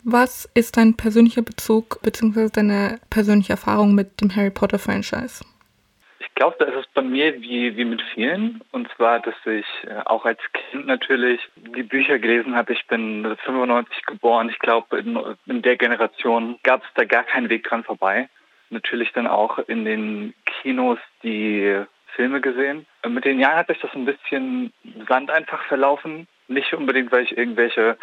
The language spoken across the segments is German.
Was ist dein persönlicher Bezug bzw. deine persönliche Erfahrung mit dem Harry Potter Franchise? Ich glaube, da ist es bei mir wie mit vielen. Und zwar, dass ich auch als Kind natürlich die Bücher gelesen habe. Ich bin 95 geboren. Ich glaube, in der Generation gab es da gar keinen Weg dran vorbei. Natürlich dann auch in den Kinos die Filme gesehen. Mit den Jahren hat sich das ein bisschen Sand einfach verlaufen. Nicht unbedingt, weil ich irgendwelche,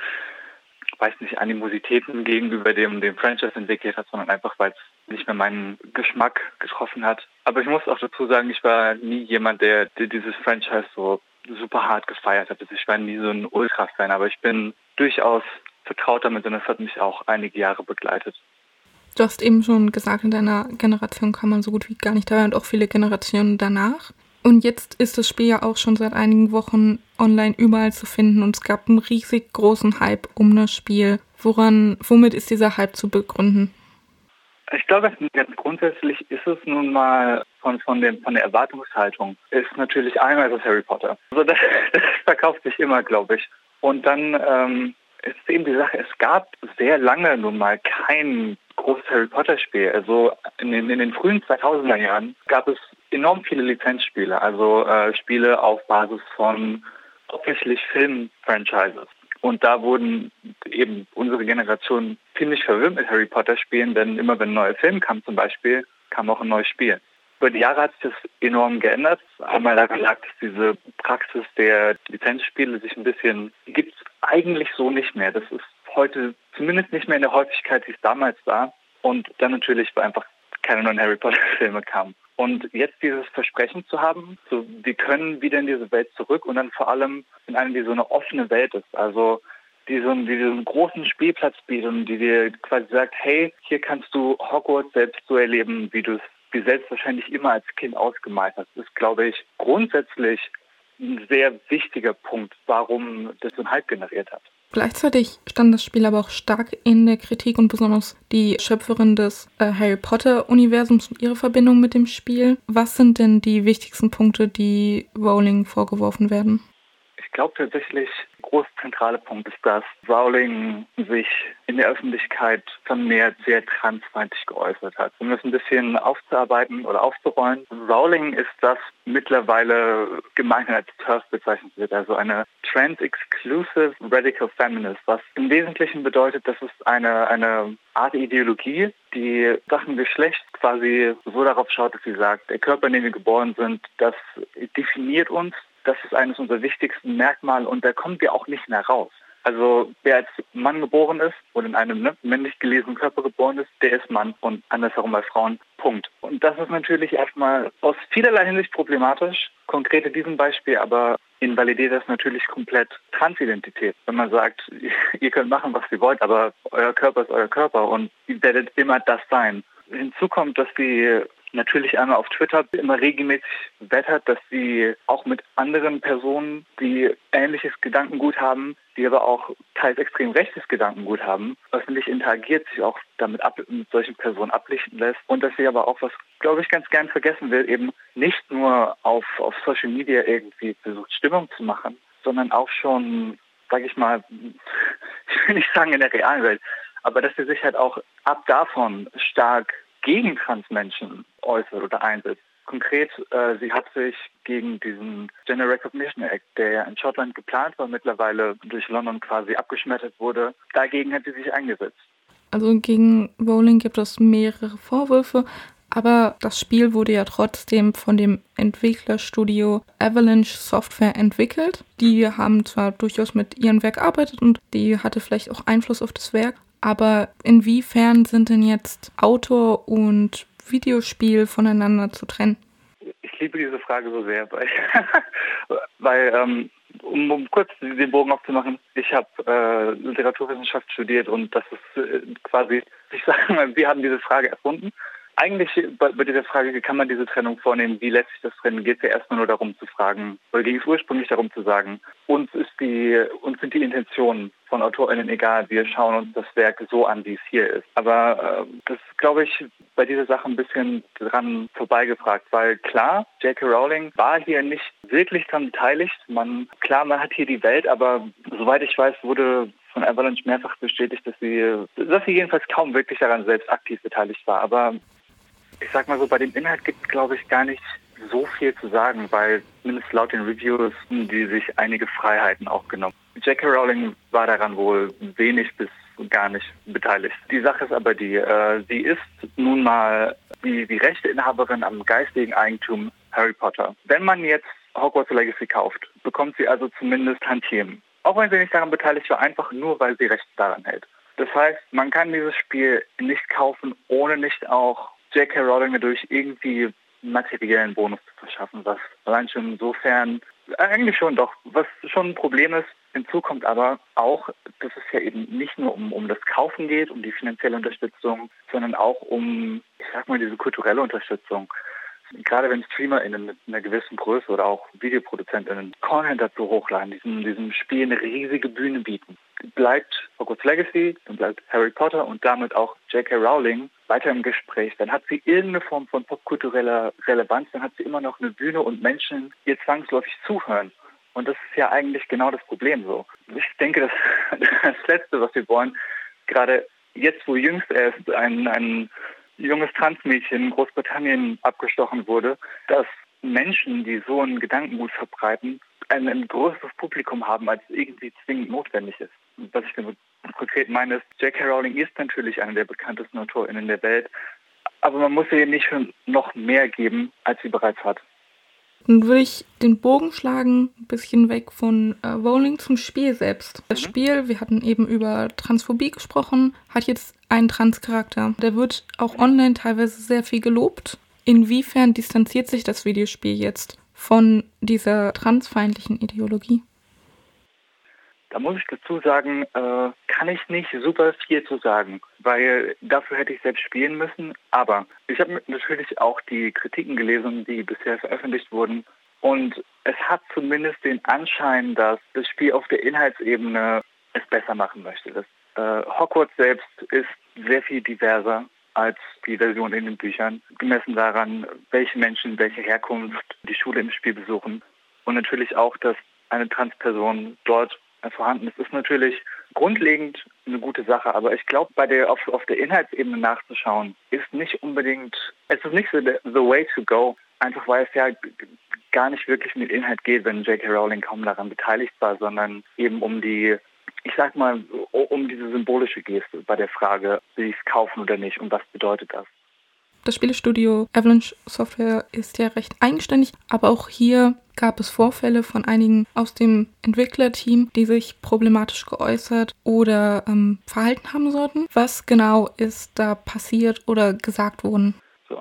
weiß nicht, Animositäten gegenüber dem Franchise entwickelt hat, sondern einfach, weil es nicht mehr meinen Geschmack getroffen hat. Aber ich muss auch dazu sagen, ich war nie jemand, der dieses Franchise so super hart gefeiert hat. Also ich war nie so ein Ultra-Fan, aber ich bin durchaus vertraut damit und das hat mich auch einige Jahre begleitet. Du hast eben schon gesagt, in deiner Generation kam man so gut wie gar nicht dabei und auch viele Generationen danach. Und jetzt ist das Spiel ja auch schon seit einigen Wochen online überall zu finden und es gab einen riesig großen Hype um das Spiel. Womit ist dieser Hype zu begründen? Ich glaube, ganz grundsätzlich ist es nun mal von der Erwartungshaltung, ist natürlich einmal das Harry Potter. Also das verkauft sich immer, glaube ich. Und dann ist eben die Sache, es gab sehr lange nun mal kein großes Harry Potter Spiel. Also in den frühen 2000er Jahren gab es enorm viele Lizenzspiele, also Spiele auf Basis von hauptsächlich Film-Franchises. Und da wurden eben unsere Generation ziemlich verwöhnt mit Harry Potter Spielen, denn immer wenn ein neuer Film kam zum Beispiel, kam auch ein neues Spiel. Über die Jahre hat sich das enorm geändert. Einmal daran lag, dass diese Praxis der Lizenzspiele sich ein bisschen, die gibt es eigentlich so nicht mehr. Das ist heute zumindest nicht mehr in der Häufigkeit, wie es damals war. Und dann natürlich, weil einfach keine neuen Harry Potter Filme kamen. Und jetzt dieses Versprechen zu haben, so, wir können wieder in diese Welt zurück und dann vor allem in eine, die so eine offene Welt ist. Also die so einen großen Spielplatz bietet und die dir quasi sagt, hey, hier kannst du Hogwarts selbst so erleben, wie du es dir selbst wahrscheinlich immer als Kind ausgemalt hast. Das ist, glaube ich, grundsätzlich ein sehr wichtiger Punkt, warum das so einen Hype generiert hat. Gleichzeitig stand das Spiel aber auch stark in der Kritik und besonders die Schöpferin des Harry Potter-Universums und ihre Verbindung mit dem Spiel. Was sind denn die wichtigsten Punkte, die Rowling vorgeworfen werden? Ich glaube tatsächlich, ein großer zentraler Punkt ist, dass Rowling sich in der Öffentlichkeit vermehrt sehr transfeindlich geäußert hat. Um das ein bisschen aufzuarbeiten oder aufzurollen, Rowling ist das mittlerweile gemeinhin als TERF bezeichnet wird, also eine Trans-Exclusive Radical Feminist, was im Wesentlichen bedeutet, dass es eine Art Ideologie, die Sachen Geschlecht quasi so darauf schaut, dass sie sagt, der Körper, in dem wir geboren sind, das definiert uns. Das ist eines unserer wichtigsten Merkmale und da kommen wir auch nicht mehr raus. Also wer als Mann geboren ist oder in einem männlich gelesenen Körper geboren ist, der ist Mann und andersherum bei Frauen. Punkt. Und das ist natürlich erstmal aus vielerlei Hinsicht problematisch, konkret in diesem Beispiel, aber invalidiert das natürlich komplett Transidentität. Wenn man sagt, ihr könnt machen, was ihr wollt, aber euer Körper ist euer Körper und ihr werdet immer das sein. Hinzu kommt, dass sie natürlich einmal auf Twitter immer regelmäßig wettert, dass sie auch mit anderen Personen, die ähnliches Gedankengut haben, die aber auch teils extrem rechtes Gedankengut haben, öffentlich interagiert, sich auch damit mit solchen Personen ablichten lässt und dass sie aber auch, was glaube ich ganz gern vergessen wird, eben nicht nur auf Social Media irgendwie versucht Stimmung zu machen, sondern auch schon, sage ich mal, ich will nicht sagen in der realen Welt, aber dass sie sich halt auch ab davon stark gegen Transmenschen äußert oder einsetzt. Konkret, sie hat sich gegen diesen Gender Recognition Act, der ja in Schottland geplant war, mittlerweile durch London quasi abgeschmettert wurde, dagegen hat sie sich eingesetzt. Also gegen Rowling gibt es mehrere Vorwürfe, aber das Spiel wurde ja trotzdem von dem Entwicklerstudio Avalanche Software entwickelt. Die haben zwar durchaus mit ihrem Werk gearbeitet und die hatte vielleicht auch Einfluss auf das Werk, aber inwiefern sind denn jetzt Autor und Videospiel voneinander zu trennen? Ich liebe diese Frage so sehr, weil um kurz den Bogen aufzumachen, ich habe Literaturwissenschaft studiert und das ist quasi, ich sage mal, wir haben diese Frage erfunden. Eigentlich bei dieser Frage, wie kann man diese Trennung vornehmen, wie lässt sich das trennen, geht es ja erstmal nur darum zu fragen, oder ging es ursprünglich darum zu sagen, uns sind die Intentionen von AutorInnen egal, wir schauen uns das Werk so an, wie es hier ist. Aber das ist, glaube ich, bei dieser Sache ein bisschen dran vorbeigefragt, weil klar, J.K. Rowling war hier nicht wirklich daran beteiligt. Man hat hier die Welt, aber soweit ich weiß, wurde von Avalanche mehrfach bestätigt, dass sie jedenfalls kaum wirklich daran selbst aktiv beteiligt war. Aber ich sag mal so, bei dem Inhalt gibt es, glaube ich, gar nicht so viel zu sagen, weil zumindest laut den Reviews die sich einige Freiheiten auch genommen. J.K. Rowling war daran wohl wenig bis gar nicht beteiligt. Die Sache ist aber sie ist nun mal die Rechteinhaberin am geistigen Eigentum Harry Potter. Wenn man jetzt Hogwarts Legacy kauft, bekommt sie also zumindest Tantiemen. Auch wenn sie nicht daran beteiligt war, einfach nur, weil sie Recht daran hält. Das heißt, man kann dieses Spiel nicht kaufen, ohne nicht auch J.K. Rowling dadurch irgendwie materiellen Bonus zu verschaffen, was allein schon insofern eigentlich schon doch, was schon ein Problem ist. Hinzu kommt aber auch, dass es ja eben nicht nur um das Kaufen geht, um die finanzielle Unterstützung, sondern auch um, ich sag mal, diese kulturelle Unterstützung. Gerade wenn StreamerInnen mit einer gewissen Größe oder auch VideoproduzentInnen Content dazu hochladen, diesem Spiel eine riesige Bühne bieten, bleibt Hogwarts Legacy, dann bleibt Harry Potter und damit auch J.K. Rowling weiter im Gespräch. Dann hat sie irgendeine Form von popkultureller Relevanz, dann hat sie immer noch eine Bühne und Menschen, die ihr zwangsläufig zuhören. Und das ist ja eigentlich genau das Problem so. Ich denke, das Letzte, was wir wollen, gerade jetzt, wo jüngst erst ein junges Transmädchen in Großbritannien abgestochen wurde, dass Menschen, die so einen Gedankengut verbreiten, ein größeres Publikum haben, als irgendwie zwingend notwendig ist. Was ich damit konkret meine, ist, J.K. Rowling ist natürlich eine der bekanntesten AutorInnen der Welt, aber man muss ihr nicht noch mehr geben, als sie bereits hat. Dann würde ich den Bogen schlagen, ein bisschen weg von Rowling zum Spiel selbst. Das Spiel, wir hatten eben über Transphobie gesprochen, hat jetzt einen Trans-Charakter. Der wird auch online teilweise sehr viel gelobt. Inwiefern distanziert sich das Videospiel jetzt von dieser transfeindlichen Ideologie? Da muss ich dazu sagen, kann ich nicht super viel zu sagen, weil dafür hätte ich selbst spielen müssen. Aber ich habe natürlich auch die Kritiken gelesen, die bisher veröffentlicht wurden. Und es hat zumindest den Anschein, dass das Spiel auf der Inhaltsebene es besser machen möchte. Hogwarts selbst ist sehr viel diverser als die Version in den Büchern, gemessen daran, welche Menschen, welche Herkunft die Schule im Spiel besuchen. Und natürlich auch, dass eine Transperson dort vorhanden ist natürlich grundlegend eine gute Sache, aber ich glaube, auf der Inhaltsebene nachzuschauen, ist nicht the way to go, einfach weil es ja gar nicht wirklich um den Inhalt geht, wenn J.K. Rowling kaum daran beteiligt war, sondern eben um diese symbolische Geste bei der Frage, will ich es kaufen oder nicht und was bedeutet das? Das Spielestudio Avalanche Software ist ja recht eigenständig, aber auch hier gab es Vorfälle von einigen aus dem Entwicklerteam, die sich problematisch geäußert oder verhalten haben sollten. Was genau ist da passiert oder gesagt worden? So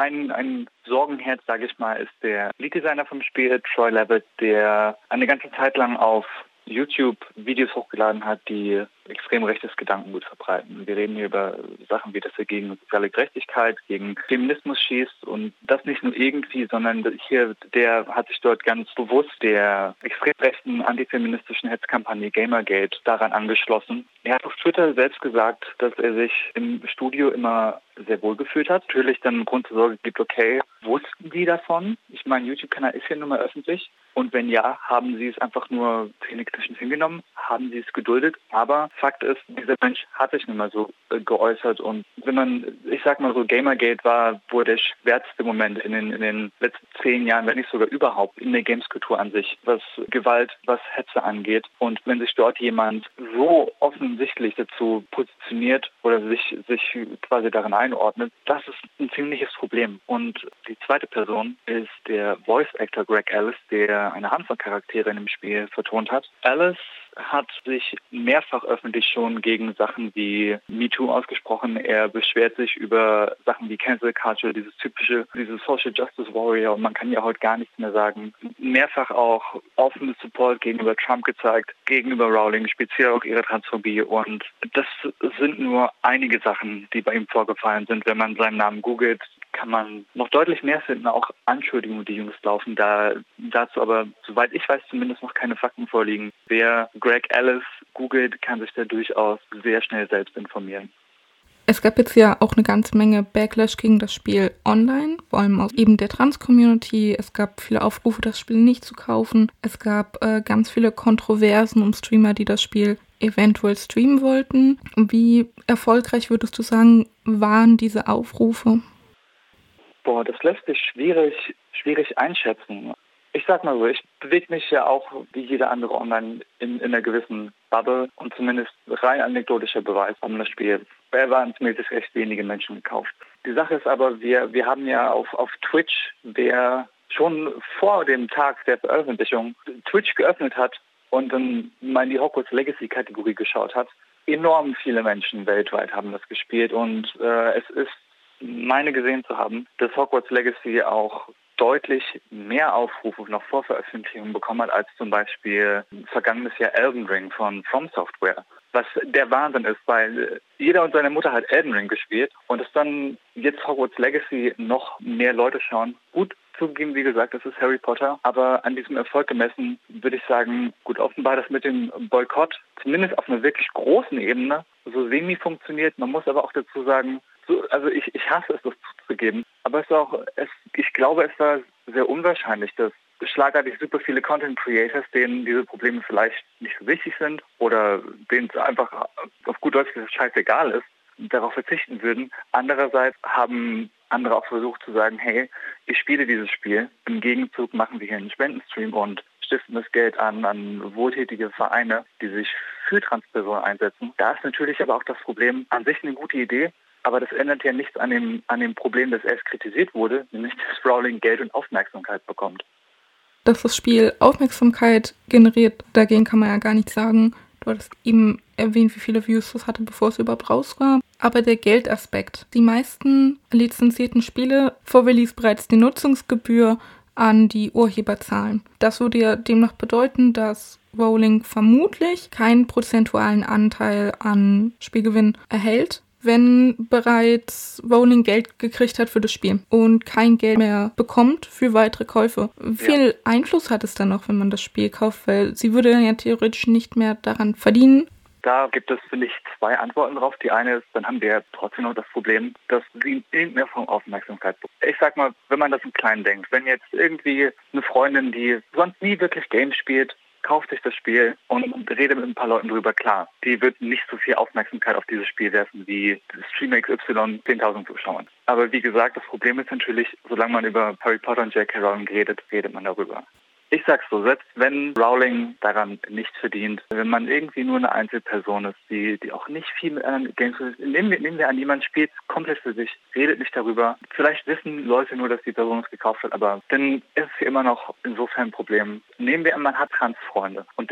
ein Sorgenherz, sage ich mal, ist der Lead-Designer vom Spiel, Troy Levitt, der eine ganze Zeit lang auf YouTube Videos hochgeladen hat, die extrem rechtes Gedankengut verbreiten. Wir reden hier über Sachen wie, dass er gegen soziale Gerechtigkeit, gegen Feminismus schießt und das nicht nur irgendwie, sondern der hat sich dort ganz bewusst der extrem rechten antifeministischen Hetzkampagne Gamergate daran angeschlossen. Er hat auf Twitter selbst gesagt, dass er sich im Studio immer sehr wohl gefühlt hat. Natürlich dann Grund zur Sorge gibt, okay, wussten die davon? Ich meine, YouTube-Kanal ist ja nun mal öffentlich. Und wenn ja, haben sie es einfach nur zähneknirschend hingenommen, haben sie es geduldet. Aber Fakt ist, dieser Mensch hat sich nun mal so geäußert. Und ich sag mal so, Gamergate war wohl der schwärzeste Moment in den letzten 10 Jahren, wenn nicht sogar überhaupt, in der Gameskultur an sich, was Gewalt, was Hetze angeht. Und wenn sich dort jemand so offensichtlich dazu positioniert oder sich quasi darin einordnet, das ist ein ziemliches Problem. Und die zweite Person ist der Voice Actor Greg Ellis, der eine Handvoll Charaktere in dem Spiel vertont hat. Ellis hat sich mehrfach öffentlich schon gegen Sachen wie MeToo ausgesprochen. Er beschwert sich über Sachen wie Cancel Culture, dieses Social Justice Warrior, und man kann ja heute gar nichts mehr sagen. Mehrfach auch offenes Support gegenüber Trump gezeigt, gegenüber Rowling, speziell auch ihre Transphobie. Und das sind nur einige Sachen, die bei ihm vorgefallen sind. Wenn man seinen Namen googelt, kann man noch deutlich mehr finden, auch Anschuldigungen, die jüngst laufen. Dazu aber, soweit ich weiß, zumindest noch keine Fakten vorliegen. Wer Greg Ellis googelt, kann sich da durchaus sehr schnell selbst informieren. Es gab jetzt ja auch eine ganze Menge Backlash gegen das Spiel online, vor allem aus eben der Trans-Community. Es gab viele Aufrufe, das Spiel nicht zu kaufen. Es gab ganz viele Kontroversen um Streamer, die das Spiel eventuell streamen wollten. Wie erfolgreich würdest du sagen, waren diese Aufrufe? Boah, das lässt sich schwierig einschätzen. Ich sag mal so, ich bewege mich ja auch wie jeder andere online in einer gewissen Bubble und zumindest rein anekdotischer Beweis haben das Spiel verhältnismäßig recht wenige Menschen gekauft. Die Sache ist aber, wir haben ja auf Twitch, wer schon vor dem Tag der Veröffentlichung Twitch geöffnet hat und dann mal in die Hogwarts Legacy Kategorie geschaut hat, enorm viele Menschen weltweit haben das gespielt und es ist, meine gesehen zu haben, dass Hogwarts Legacy auch deutlich mehr Aufrufe noch vor Veröffentlichung bekommen hat, als zum Beispiel vergangenes Jahr Elden Ring von From Software. Was der Wahnsinn ist, weil jeder und seine Mutter hat Elden Ring gespielt und es dann jetzt Hogwarts Legacy noch mehr Leute schauen. Gut, zugegeben, wie gesagt, das ist Harry Potter, aber an diesem Erfolg gemessen würde ich sagen, gut, offenbar das mit dem Boykott, zumindest auf einer wirklich großen Ebene, so semi funktioniert. Man muss aber auch dazu sagen, also ich hasse es, das zuzugeben, aber ich glaube, es war sehr unwahrscheinlich, dass schlagartig super viele Content Creators, denen diese Probleme vielleicht nicht so wichtig sind oder denen es einfach auf gut Deutsch scheißegal ist, darauf verzichten würden. Andererseits haben andere auch versucht zu sagen, hey, ich spiele dieses Spiel, im Gegenzug machen wir hier einen Spendenstream und stiften das Geld an wohltätige Vereine, die sich für Transpersonen einsetzen. Da ist natürlich aber auch das Problem an sich eine gute Idee, aber das ändert ja nichts an dem Problem, das erst kritisiert wurde, nämlich dass Rowling Geld und Aufmerksamkeit bekommt. Dass das Spiel Aufmerksamkeit generiert, dagegen kann man ja gar nichts sagen. Du hattest eben erwähnt, wie viele Views das hatte, bevor es überhaupt raus war. Aber der Geldaspekt. Die meisten lizenzierten Spiele vor Release bereits die Nutzungsgebühr an die Urheber zahlen. Das würde ja demnach bedeuten, dass Rowling vermutlich keinen prozentualen Anteil an Spielgewinn erhält, wenn bereits Rowling Geld gekriegt hat für das Spiel und kein Geld mehr bekommt für weitere Käufe. Wie viel Einfluss hat es dann noch, wenn man das Spiel kauft? Weil sie würde dann ja theoretisch nicht mehr daran verdienen. Da gibt es, finde ich, zwei Antworten drauf. Die eine ist, dann haben wir trotzdem noch das Problem, dass sie in irgendeiner Form Aufmerksamkeit bekommt. Ich sag mal, wenn man das im Kleinen denkt, wenn jetzt irgendwie eine Freundin, die sonst nie wirklich Games spielt, kauft sich das Spiel und redet mit ein paar Leuten drüber, klar. Die wird nicht so viel Aufmerksamkeit auf dieses Spiel werfen wie Streamer XY 10.000 Zuschauern. Aber wie gesagt, das Problem ist natürlich, solange man über Harry Potter und J.K. Rowling redet man darüber. Ich sag's so, selbst wenn Rowling daran nicht verdient, wenn man irgendwie nur eine Einzelperson ist, die auch nicht viel mit anderen Games ist, nehmen wir an, jemand spielt komplett für sich, redet nicht darüber. Vielleicht wissen Leute nur, dass die Person es gekauft hat, aber dann ist es immer noch insofern ein Problem. Nehmen wir an, man hat Transfreunde und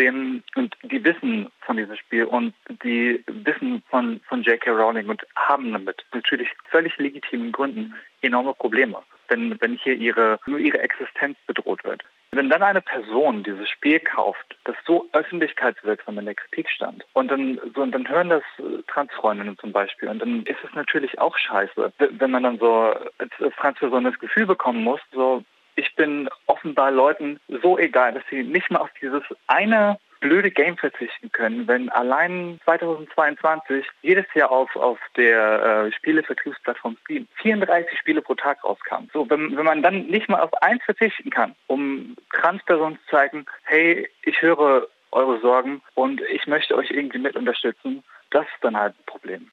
die wissen von diesem Spiel und die wissen von J.K. Rowling und haben damit natürlich völlig legitimen Gründen enorme Probleme, wenn hier nur ihre Existenz bedroht wird. Wenn dann eine Person dieses Spiel kauft, das so öffentlichkeitswirksam in der Kritik stand und dann hören das Transfreundinnen zum Beispiel und dann ist es natürlich auch scheiße, wenn man dann so als Transperson das Gefühl bekommen muss, so ich bin offenbar Leuten so egal, dass sie nicht mal auf dieses eine blöde Game verzichten können, wenn allein 2022 jedes Jahr auf der Spielevertriebsplattform Steam 34 Spiele pro Tag rauskamen. So, wenn man dann nicht mal auf eins verzichten kann, um Transpersonen zu zeigen, hey, ich höre eure Sorgen und ich möchte euch irgendwie mit unterstützen, das ist dann halt ein Problem.